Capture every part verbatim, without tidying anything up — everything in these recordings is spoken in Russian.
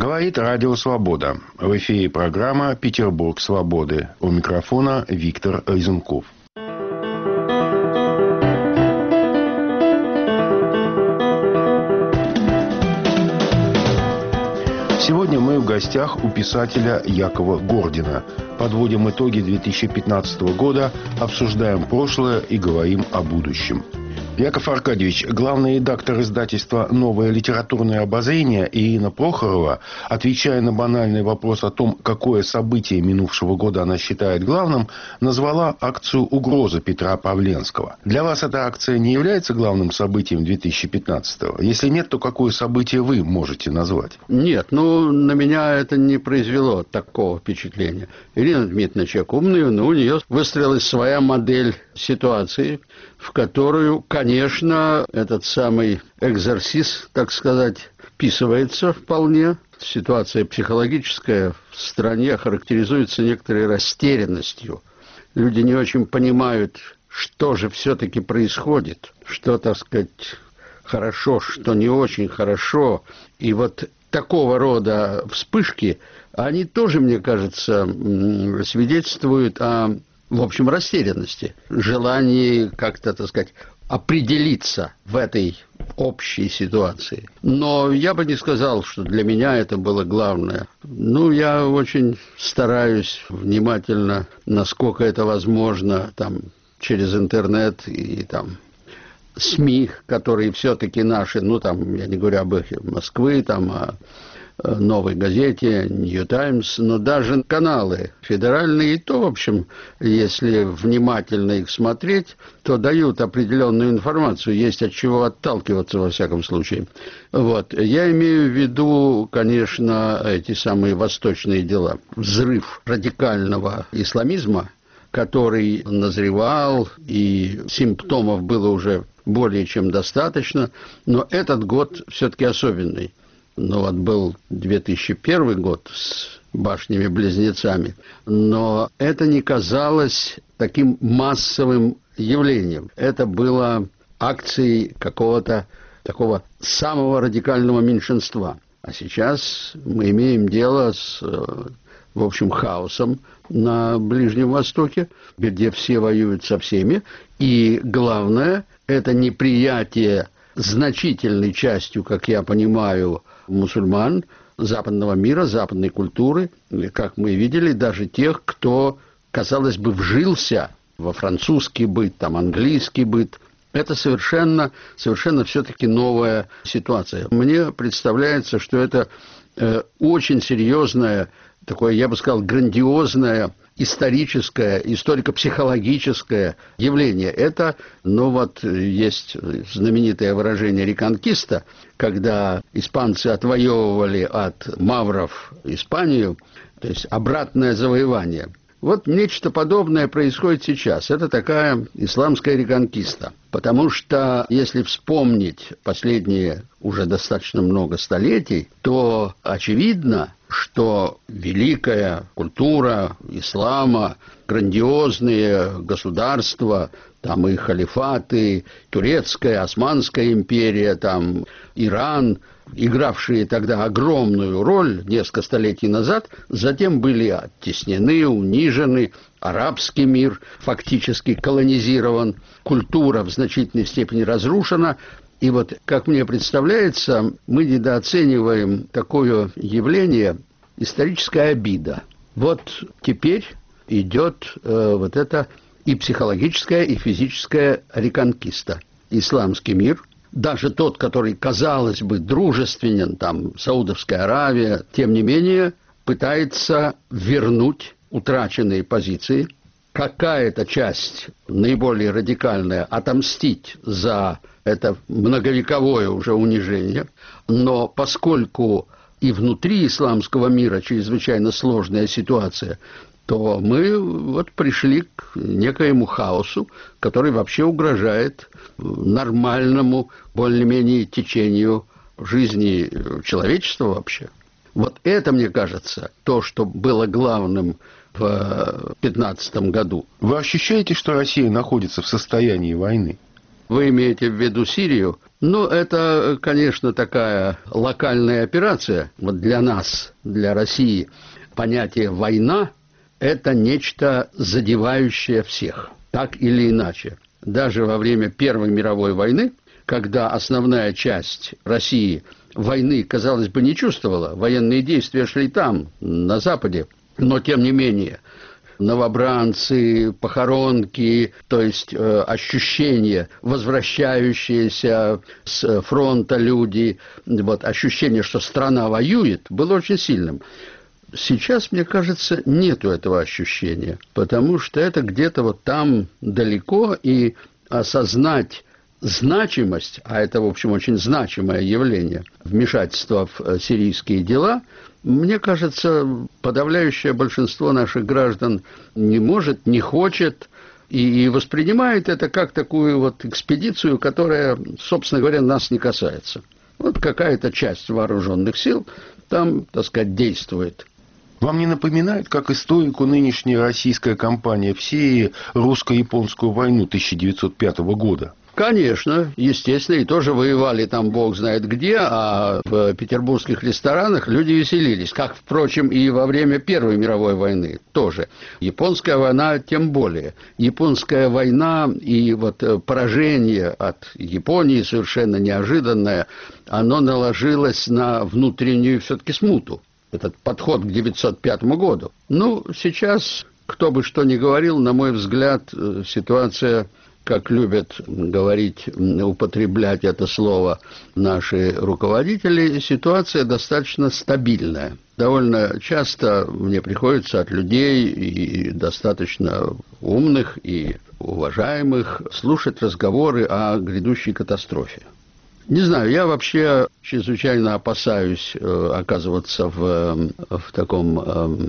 Говорит Радио Свобода. В эфире программа «Петербург свободы». У микрофона Виктор Резунков. Сегодня мы в гостях у писателя Якова Гордина. Подводим итоги две тысячи пятнадцатого года, обсуждаем прошлое и говорим о будущем. Яков Аркадьевич, главный редактор издательства «Новое литературное обозрение» Ирина Прохорова, отвечая на банальный вопрос о том, какое событие минувшего года она считает главным, назвала акцию «Угроза» Петра Павленского. Для вас эта акция не является главным событием две тысячи пятнадцатого? Если нет, то какое событие вы можете назвать? Нет, ну, на меня это не произвело такого впечатления. Ирина Дмитриевна человек умный, но у нее выстроилась своя модель ситуации, в которую, конечно, этот самый экзорсис, так сказать, вписывается вполне. Ситуация психологическая в стране характеризуется некоторой растерянностью. Люди не очень понимают, что же все-таки происходит, что, так сказать, хорошо, что не очень хорошо. И вот такого рода вспышки, они тоже, мне кажется, свидетельствуют о, в общем, растерянности, желании как-то, так сказать, определиться в этой общей ситуации. Но я бы не сказал, что для меня это было главное. Ну, я очень стараюсь внимательно, насколько это возможно, там, через интернет и там СМИ, которые все-таки наши, ну, там, я не говорю об их Москвы, там, о «Новой газете», «Нью Таймс», но даже каналы федеральные, и то, в общем, если внимательно их смотреть, то дают определенную информацию, есть от чего отталкиваться, во всяком случае. Вот. Я имею в виду, конечно, эти самые восточные дела. Взрыв радикального исламизма, который назревал, и симптомов было уже более чем достаточно, но этот год все-таки особенный. Ну вот был две тысячи первый год с башнями-близнецами, но это не казалось таким массовым явлением. Это было акцией какого-то такого самого радикального меньшинства. А сейчас мы имеем дело с, в общем, хаосом на Ближнем Востоке, где все воюют со всеми. И главное, это неприятие значительной частью, как я понимаю, мусульман, западного мира, западной культуры, как мы видели, даже тех, кто, казалось бы, вжился во французский быт, там, английский быт. Это совершенно, совершенно все-таки новая ситуация. Мне представляется, что это э, очень серьезное, такое, я бы сказал, грандиозное историческое, историко-психологическое явление. Это, ну вот, есть знаменитое выражение «реконкиста», когда испанцы отвоевывали от мавров Испанию, то есть обратное завоевание. Вот нечто подобное происходит сейчас. Это такая исламская реконкиста. Потому что, если вспомнить последние уже достаточно много столетий, то очевидно, что великая культура ислама, грандиозные государства, там и халифаты, Турецкая, Османская империя, там Иран, игравшие тогда огромную роль несколько столетий назад, затем были оттеснены, унижены, арабский мир фактически колонизирован, культура в значительной степени разрушена. И вот, как мне представляется, мы недооцениваем такое явление историческая обида. Вот теперь идет э, вот это и психологическая, и физическая реконкиста. Исламский мир, даже тот, который, казалось бы, дружественен, там, Саудовская Аравия, тем не менее, пытается вернуть утраченные позиции. Какая-то часть, наиболее радикальная, отомстить за это многовековое уже унижение. Но поскольку и внутри исламского мира чрезвычайно сложная ситуация, то мы вот пришли к некоему хаосу, который вообще угрожает нормальному, более-менее течению жизни человечества вообще. Вот это, мне кажется, то, что было главным в две тысячи пятнадцатом году. Вы ощущаете, что Россия находится в состоянии войны? Вы имеете в виду Сирию? Ну, это, конечно, такая локальная операция. Вот для нас, для России, понятие «война» – это нечто задевающее всех, так или иначе. Даже во время Первой мировой войны, когда основная часть России войны, казалось бы, не чувствовала, военные действия шли там, на Западе, но тем не менее новобранцы, похоронки, то есть э, ощущение, возвращающиеся с фронта люди, вот, ощущение, что страна воюет, было очень сильным. Сейчас, мне кажется, нету этого ощущения, потому что это где-то вот там далеко, и осознать значимость, а это, в общем, очень значимое явление, вмешательства в сирийские дела, мне кажется, подавляющее большинство наших граждан не может, не хочет и воспринимает это как такую вот экспедицию, которая, собственно говоря, нас не касается. Вот какая-то часть вооруженных сил там, так сказать, действует. Вам не напоминает, как историку, нынешняя российская кампания в Сирии русско-японскую войну тысяча девятьсот пятого года? Конечно, естественно, и тоже воевали там бог знает где, а в петербургских ресторанах люди веселились, как, впрочем, и во время Первой мировой войны тоже. Японская война тем более. Японская война и вот поражение от Японии совершенно неожиданное, оно наложилось на внутреннюю все-таки смуту, этот подход к девятьсот пятому году. Ну, сейчас, кто бы что ни говорил, на мой взгляд, ситуация, как любят говорить, употреблять это слово наши руководители, ситуация достаточно стабильная. Довольно часто мне приходится от людей, и достаточно умных и уважаемых, слушать разговоры о грядущей катастрофе. Не знаю, я вообще чрезвычайно опасаюсь э, оказываться в, в таком э,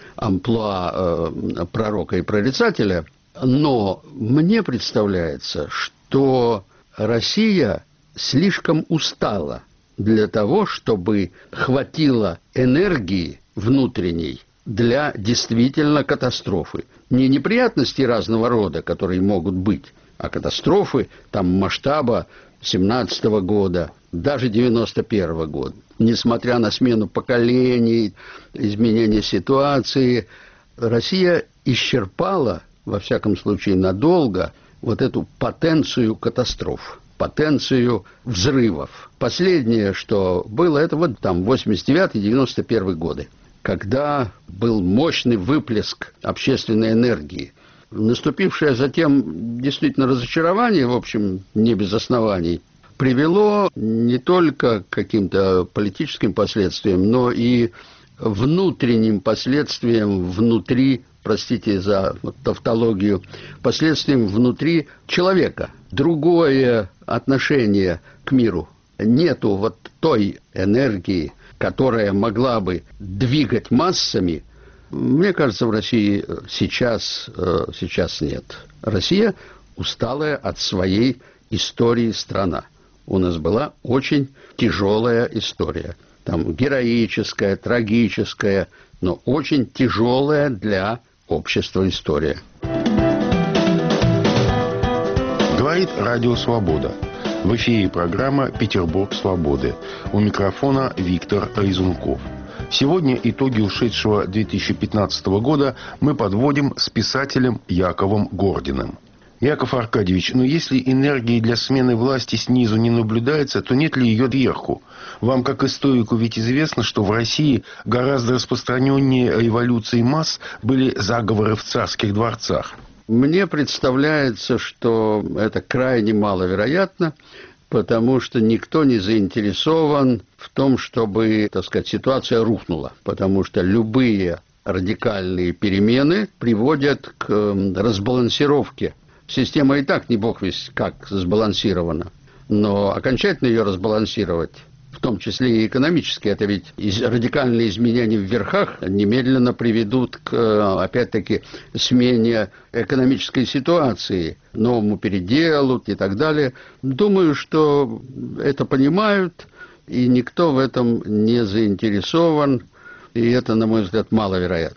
амплуа э, пророка и прорицателя, но мне представляется, что Россия слишком устала для того, чтобы хватило энергии внутренней для действительно катастрофы. Не неприятностей разного рода, которые могут быть, а катастрофы там масштаба семнадцатого года, даже девяносто первого года. Несмотря на смену поколений, изменение ситуации, Россия исчерпала, во всяком случае надолго, вот эту потенцию катастроф, потенцию взрывов. Последнее, что было, это вот там восемьдесят девятый — девяносто первый годы, когда был мощный выплеск общественной энергии. Наступившее затем действительно разочарование, в общем, не без оснований, привело не только к каким-то политическим последствиям, но и внутренним последствиям внутри, простите за вот, тавтологию, последствиям внутри человека. Другое отношение к миру. Нету вот той энергии, которая могла бы двигать массами. Мне кажется, в России сейчас, сейчас нет. Россия усталая от своей истории страна. У нас была очень тяжелая история. Там героическая, трагическая, но очень тяжелая для общества история. Говорит Радио Свобода. В эфире программа «Петербург свободы». У микрофона Виктор Резунков. Сегодня итоги ушедшего две тысячи пятнадцатого года мы подводим с писателем Яковом Гординым. Яков Аркадьевич, но если энергии для смены власти снизу не наблюдается, то нет ли ее сверху? Вам, как историку, ведь известно, что в России гораздо распространеннее революции масс были заговоры в царских дворцах. Мне представляется, что это крайне маловероятно, потому что никто не заинтересован в том, чтобы, так сказать, ситуация рухнула. Потому что любые радикальные перемены приводят к разбалансировке. Система и так не бог весть как сбалансирована. Но окончательно ее разбалансировать, в том числе и экономически, это ведь радикальные изменения в верхах немедленно приведут к, опять-таки, смене экономической ситуации, новому переделу и так далее. Думаю, что это понимают, и никто в этом не заинтересован, и это, на мой взгляд, маловероятно.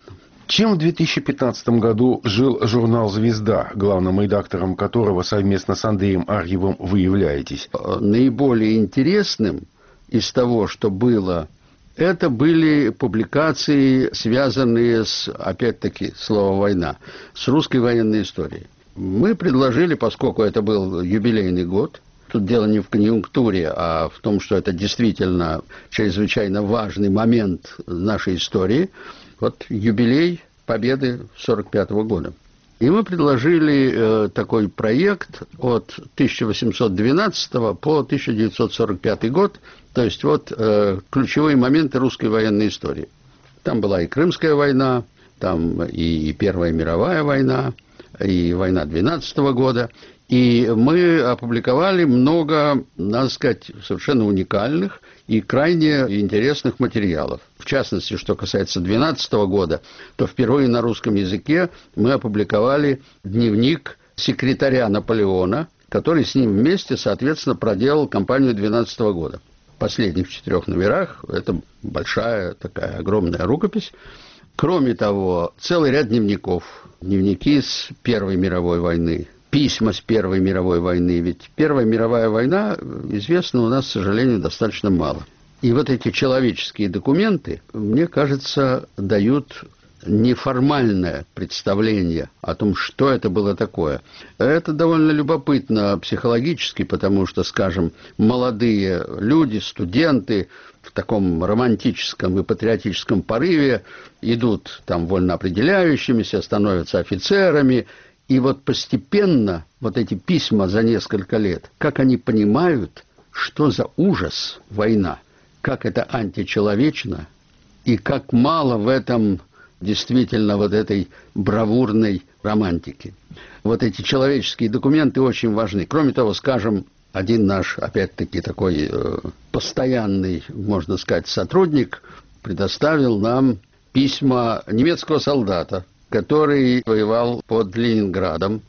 Чем в две тысячи пятнадцатом году жил журнал «Звезда», главным редактором которого совместно с Андреем Арьевым вы являетесь? Наиболее интересным из того, что было, это были публикации, связанные с, опять-таки, слово «война», с русской военной историей. Мы предложили, поскольку это был юбилейный год, тут дело не в конъюнктуре, а в том, что это действительно чрезвычайно важный момент нашей истории, вот юбилей Победы сорок пятого года. И мы предложили э, такой проект от тысяча восемьсот двенадцатого по тысяча девятьсот сорок пятый год, то есть вот э, ключевые моменты русской военной истории. Там была и Крымская война, там и Первая мировая война, и война двенадцатого года. И мы опубликовали много, надо сказать, совершенно уникальных и крайне интересных материалов. В частности, что касается двенадцатого года, то впервые на русском языке мы опубликовали дневник секретаря Наполеона, который с ним вместе, соответственно, проделал кампанию двенадцатого года. В последних четырех номерах это большая такая огромная рукопись. Кроме того, целый ряд дневников. Дневники с Первой мировой войны, письма с Первой мировой войны. Ведь Первая мировая война известна у нас, к сожалению, достаточно мало. И вот эти человеческие документы, мне кажется, дают неформальное представление о том, что это было такое. Это довольно любопытно психологически, потому что, скажем, молодые люди, студенты в таком романтическом и патриотическом порыве идут там вольно определяющимися, становятся офицерами. И вот постепенно вот эти письма за несколько лет, как они понимают, что за ужас война, как это античеловечно, и как мало в этом действительно вот этой бравурной романтики. Вот эти человеческие документы очень важны. Кроме того, скажем, один наш, опять-таки, такой э, постоянный, можно сказать, сотрудник предоставил нам письма немецкого солдата, который воевал под Ленинградом.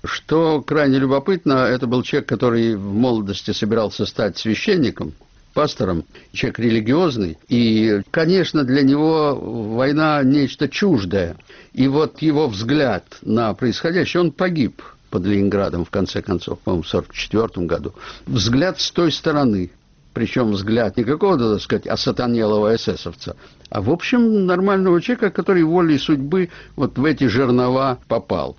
Что крайне любопытно, это был человек, который в молодости собирался стать священником, пастором, человек религиозный, и, конечно, для него война нечто чуждое. И вот его взгляд на происходящее, он погиб под Ленинградом, в конце концов, по-моему, в сорок четвёртом году. Взгляд с той стороны, причем взгляд не какого-то, так сказать, осатанелого эсэсовца, а, в общем, нормального человека, который волей судьбы вот в эти жернова попал.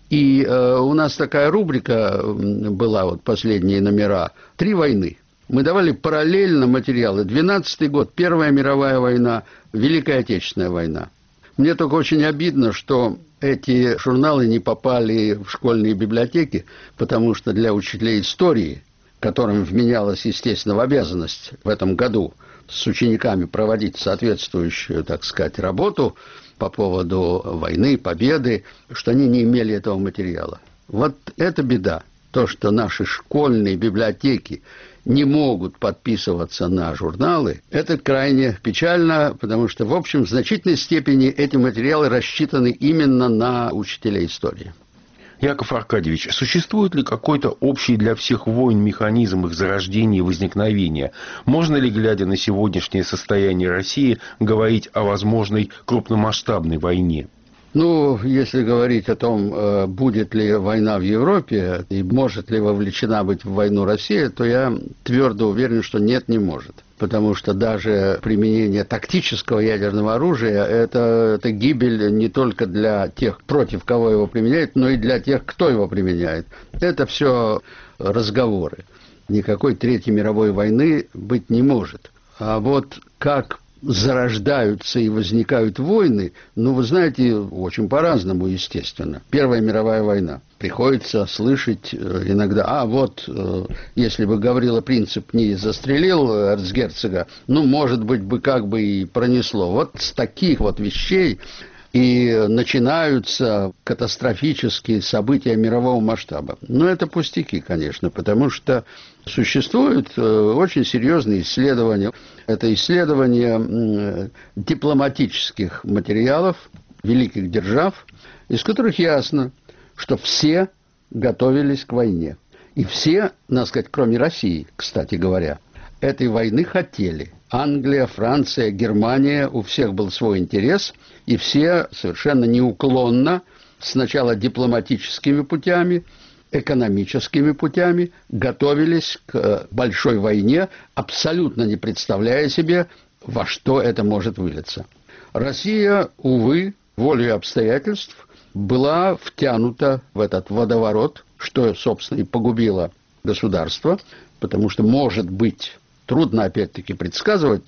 И э, у нас такая рубрика была, вот последние номера, «Три войны». Мы давали параллельно материалы. двенадцатый год, Первая мировая война, Великая Отечественная война. Мне только очень обидно, что эти журналы не попали в школьные библиотеки, потому что для учителей истории, которым вменялась, естественно, в обязанность в этом году с учениками проводить соответствующую, так сказать, работу по поводу войны, победы, что они не имели этого материала. Вот это беда. То, что наши школьные библиотеки не могут подписываться на журналы, это крайне печально, потому что, в общем, в значительной степени эти материалы рассчитаны именно на учителей истории. Яков Аркадьевич, существует ли какой-то общий для всех войн механизм их зарождения и возникновения? Можно ли, глядя на сегодняшнее состояние России, говорить о возможной крупномасштабной войне? Ну, если говорить о том, будет ли война в Европе и может ли вовлечена быть в войну Россия, то я твердо уверен, что нет, не может. Потому что даже применение тактического ядерного оружия это, – это гибель не только для тех, против кого его применяют, но и для тех, кто его применяет. Это все разговоры. Никакой Третьей мировой войны быть не может. А вот как зарождаются и возникают войны, ну, вы знаете, очень по-разному, естественно. Первая мировая война. Приходится слышать иногда, а вот, если бы Гаврила Принцип не застрелил эрцгерцога, ну, может быть, бы как бы и пронесло. Вот с таких вот вещей и начинаются катастрофические события мирового масштаба. Но это пустяки, конечно, потому что существуют очень серьезные исследования. Это исследования дипломатических материалов великих держав, из которых ясно, что все готовились к войне. И все, надо сказать, кроме России, кстати говоря, этой войны хотели. Англия, Франция, Германия, у всех был свой интерес, и все совершенно неуклонно, сначала дипломатическими путями, экономическими путями, готовились к большой войне, абсолютно не представляя себе, во что это может вылиться. Россия, увы, волею обстоятельств, была втянута в этот водоворот, что, собственно, и погубило государство, потому что, может быть, трудно, опять-таки, предсказывать,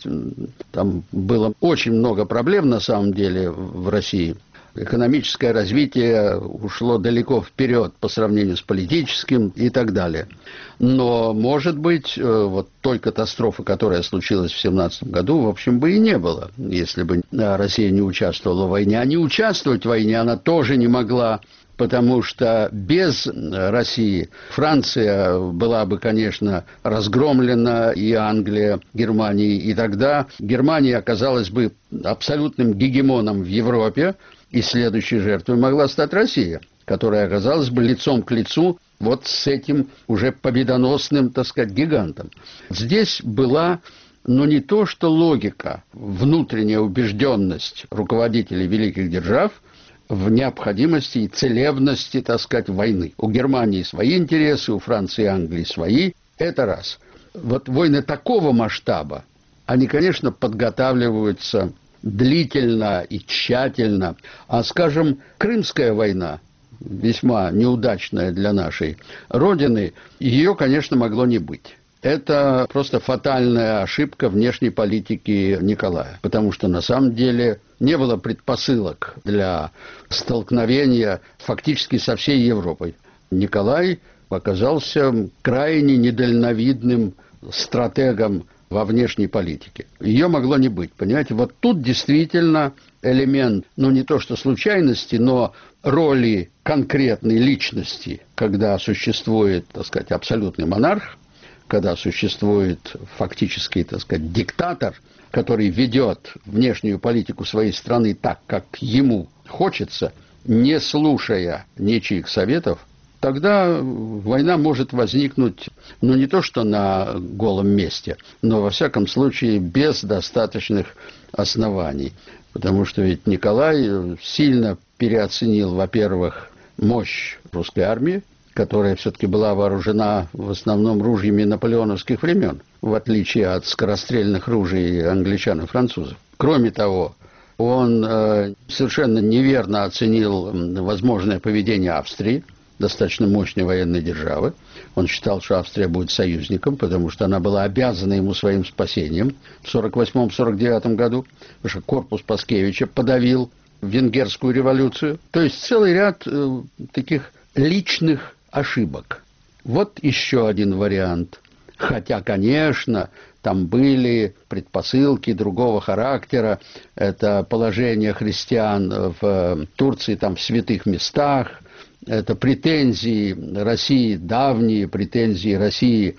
там было очень много проблем, на самом деле, в России. Экономическое развитие ушло далеко вперед по сравнению с политическим и так далее. Но, может быть, вот той катастрофы, которая случилась в семнадцатом году, в общем, бы и не было, если бы Россия не участвовала в войне. А не участвовать в войне она тоже не могла, потому что без России Франция была бы, конечно, разгромлена, и Англия, Германия, и тогда Германия оказалась бы абсолютным гегемоном в Европе, и следующей жертвой могла стать Россия, которая оказалась бы лицом к лицу вот с этим уже победоносным, так сказать, гигантом. Здесь была, ну, не то что логика, внутренняя убежденность руководителей великих держав в необходимости и целебности, так сказать, войны. У Германии свои интересы, у Франции и Англии свои. Это раз. Вот войны такого масштаба, они, конечно, подготавливаются длительно и тщательно. А, скажем, Крымская война, весьма неудачная для нашей Родины, ее, конечно, могло не быть. Это просто фатальная ошибка внешней политики Николая, потому что на самом деле не было предпосылок для столкновения фактически со всей Европой. Николай оказался крайне недальновидным стратегом во внешней политике. Ее могло не быть, понимаете? Вот тут действительно элемент, ну не то что случайности, но роли конкретной личности, когда существует, так сказать, абсолютный монарх, когда существует фактически, так сказать, диктатор, который ведет внешнюю политику своей страны так, как ему хочется, не слушая ничьих советов, тогда война может возникнуть, ну, не то что на голом месте, но, во всяком случае, без достаточных оснований. Потому что ведь Николай сильно переоценил, во-первых, мощь русской армии, которая все-таки была вооружена в основном ружьями наполеоновских времен, в отличие от скорострельных ружей англичан и французов. Кроме того, он э, совершенно неверно оценил возможное поведение Австрии, достаточно мощной военной державы. Он считал, что Австрия будет союзником, потому что она была обязана ему своим спасением в сорок восьмом — сорок девятом году, потому что корпус Паскевича подавил венгерскую революцию. То есть целый ряд э, таких личных ошибок. Вот еще один вариант. Хотя, конечно, там были предпосылки другого характера. Это положение христиан в Турции, там в святых местах. Это претензии России, давние претензии России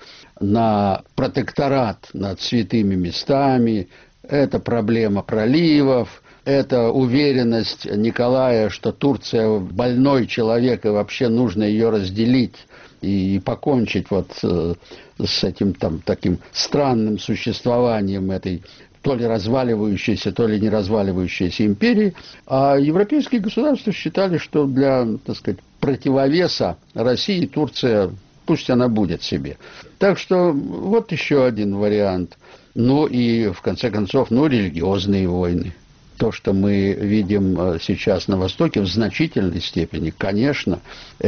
на протекторат над святыми местами. Это проблема проливов. Это уверенность Николая, что Турция больной человек, и вообще нужно ее разделить и покончить вот с этим там таким странным существованием этой то ли разваливающейся, то ли не разваливающейся империи. А европейские государства считали, что для, так сказать, противовеса России Турция, пусть она будет себе. Так что вот еще один вариант. Ну и, в конце концов, ну, религиозные войны. То, что мы видим сейчас на Востоке, в значительной степени, конечно,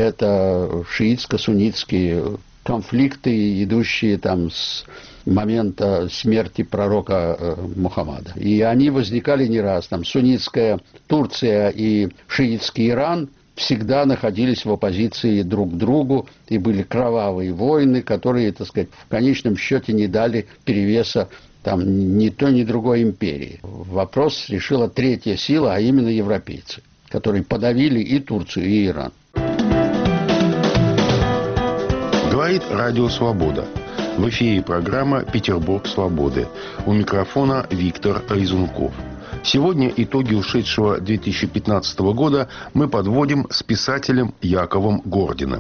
это шиитско-суннитские конфликты, идущие там с момента смерти пророка Мухаммада. И они возникали не раз. Там суннитская Турция и шиитский Иран всегда находились в оппозиции друг к другу, и были кровавые войны, которые, так сказать, в конечном счете не дали перевеса там ни той, ни другой империи. Вопрос решила третья сила, а именно европейцы, которые подавили и Турцию, и Иран. Говорит Радио Свобода. В эфире программа «Петербург свободы». У микрофона Виктор Резунков. Сегодня итоги ушедшего две тысячи пятнадцатого года мы подводим с писателем Яковом Гординым.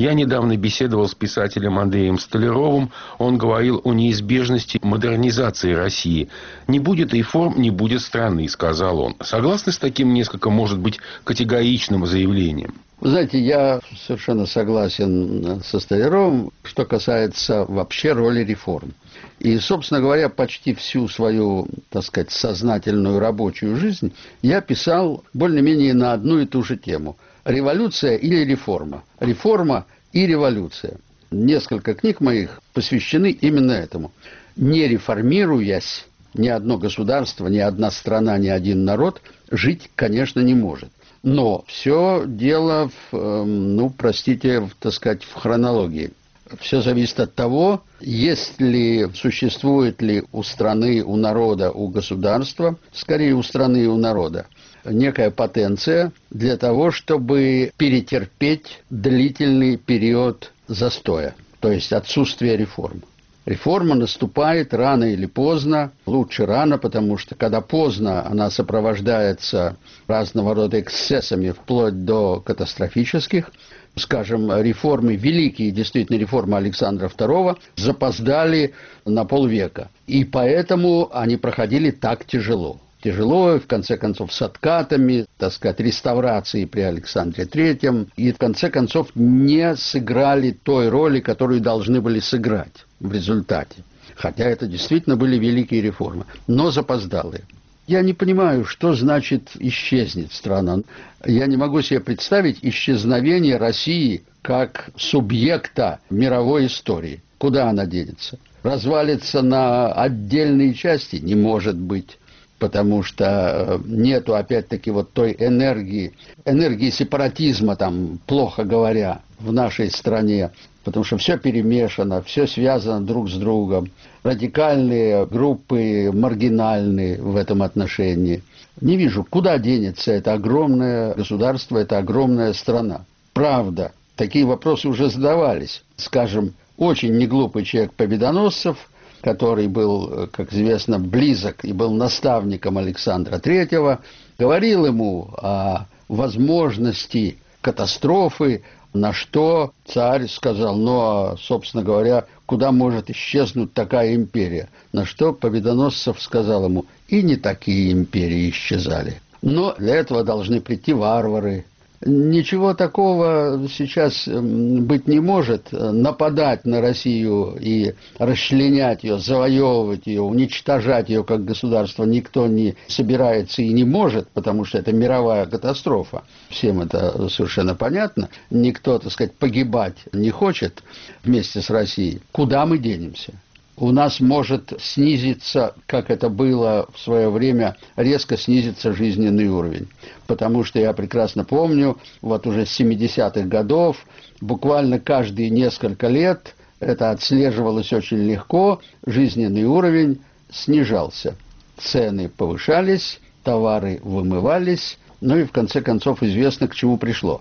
Я недавно беседовал с писателем Андреем Столяровым. Он говорил о неизбежности модернизации России. «Не будет реформ, не будет страны», — сказал он. Согласны с таким несколько, может быть, категоричным заявлением? Вы знаете, я совершенно согласен со Столяровым, что касается вообще роли реформ. И, собственно говоря, почти всю свою, так сказать, сознательную рабочую жизнь я писал более-менее на одну и ту же тему. Революция или реформа? Реформа и революция. Несколько книг моих посвящены именно этому. Не реформируясь, ни одно государство, ни одна страна, ни один народ жить, конечно, не может. Но все дело в, ну, простите, так сказать, в хронологии. Все зависит от того, есть ли, существует ли у страны, у народа, у государства, скорее у страны и у народа, некая потенция для того, чтобы перетерпеть длительный период застоя, то есть отсутствие реформ. Реформа наступает рано или поздно, лучше рано, потому что когда поздно, она сопровождается разного рода эксцессами, вплоть до катастрофических. Скажем, реформы, великие действительно реформы Александра второго запоздали на полвека. И поэтому они проходили так тяжело. Тяжело, в конце концов, с откатами, так сказать, реставрацией при Александре третьем. И, в конце концов, не сыграли той роли, которую должны были сыграть в результате. Хотя это действительно были великие реформы, но запоздалые. Я не понимаю, что значит «исчезнет страна». Я не могу себе представить исчезновение России как субъекта мировой истории. Куда она денется? Развалится на отдельные части? Не может быть. Потому что нету, опять-таки, вот той энергии, энергии сепаратизма, там, плохо говоря, в нашей стране. Потому что все перемешано, все связано друг с другом. Радикальные группы, маргинальные в этом отношении. Не вижу, куда денется это огромное государство, это огромная страна. Правда, такие вопросы уже задавались. Скажем, очень неглупый человек Победоносцев, который был, как известно, близок и был наставником Александра третьего, говорил ему о возможности катастрофы, на что царь сказал, ну, а, собственно говоря, куда может исчезнуть такая империя? На что Победоносцев сказал ему, и не такие империи исчезали. Но для этого должны прийти варвары. Ничего такого сейчас быть не может. Нападать на Россию и расчленять ее, завоевывать ее, уничтожать ее как государство никто не собирается и не может, потому что это мировая катастрофа. Всем это совершенно понятно. Никто, так сказать, погибать не хочет вместе с Россией. Куда мы денемся? У нас может снизиться, как это было в свое время, резко снизится жизненный уровень. Потому что я прекрасно помню, вот уже с семидесятых годов, буквально каждые несколько лет, это отслеживалось очень легко, жизненный уровень снижался. Цены повышались, товары вымывались, ну и в конце концов известно, к чему пришло.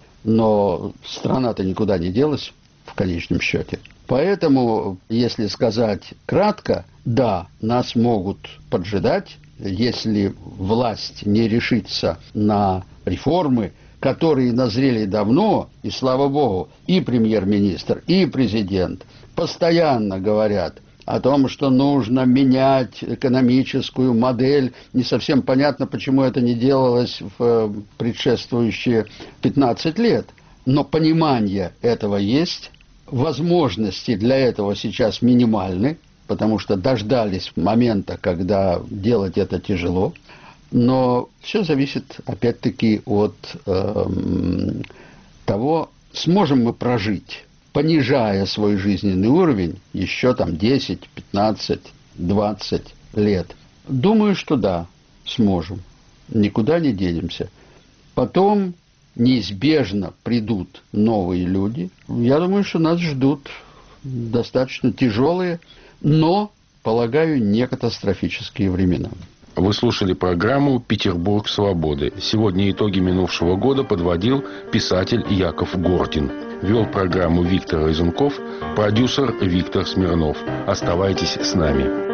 Но страна-то никуда не делась в конечном счете. Поэтому, если сказать кратко, да, нас могут поджидать, если власть не решится на реформы, которые назрели давно, и, слава богу, и премьер-министр, и президент постоянно говорят о том, что нужно менять экономическую модель. Не совсем понятно, почему это не делалось в предшествующие пятнадцать лет. Но понимание этого есть. Возможности для этого сейчас минимальны, потому что дождались момента, когда делать это тяжело. Но все зависит, опять-таки, от э, того, сможем мы прожить, понижая свой жизненный уровень еще там десять, пятнадцать, двадцать лет. Думаю, что да, сможем. Никуда не денемся. Потом неизбежно придут новые люди. Я думаю, что нас ждут достаточно тяжелые, но, полагаю, не катастрофические времена. Вы слушали программу «Петербург свободы». Сегодня итоги минувшего года подводил писатель Яков Гордин. Вел программу Виктор Разунков, продюсер Виктор Смирнов. Оставайтесь с нами.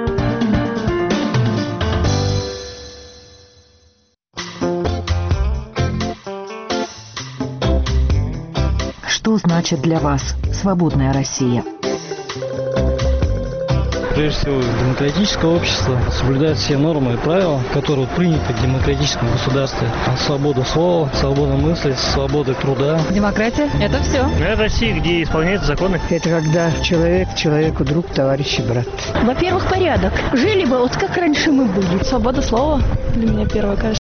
Что Что значит для вас свободная Россия? Прежде всего, демократическое общество соблюдает все нормы и правила, которые приняты в демократическом государстве. Свобода слова, свобода мысли, свобода труда. Демократия – это все. Это Россия, где исполняются законы. Это когда человек человеку друг, товарищ и брат. Во-первых, порядок. Жили бы вот как раньше мы были. Свобода слова для меня первое, кажется.